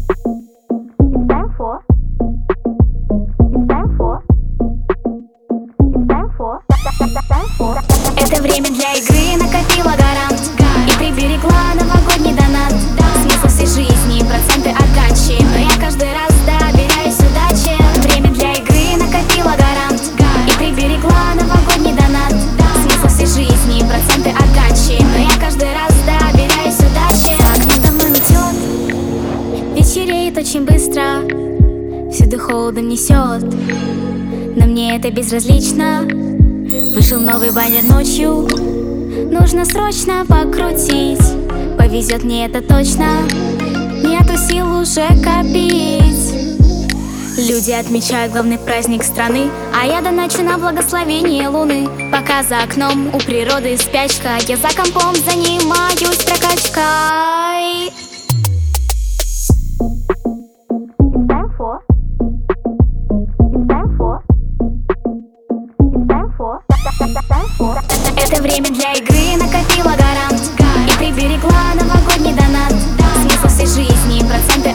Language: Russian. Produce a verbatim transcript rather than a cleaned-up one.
time for, it's time for, it's time for, time for. Это время для игры накопила гора и приберегла новогодний донат. Смысл всей жизни, проценты отдачи, но я каждый раз доверяюсь удаче. Время для игры накопила гора и приберегла новогодний донат. Смысл всей жизни, проценты отдачи, но я каждый раз доверяюсь удаче. За окном давно метет, вечереет очень быстро, всюду холодом несет, но мне это безразлично. Вышел новый баннер ночью, нужно срочно покрутить. Повезет мне это точно, нету сил уже копить. Люди отмечают главный праздник страны, а я доначу на благословение луны. Пока за окном у природы спячка, я за компом занимаюсь прокачкой. It's time for, it's time for, it's time for, time for. Это время для игры накопила гора и приберегла новогодний донат. Смысл всей жизни, проценты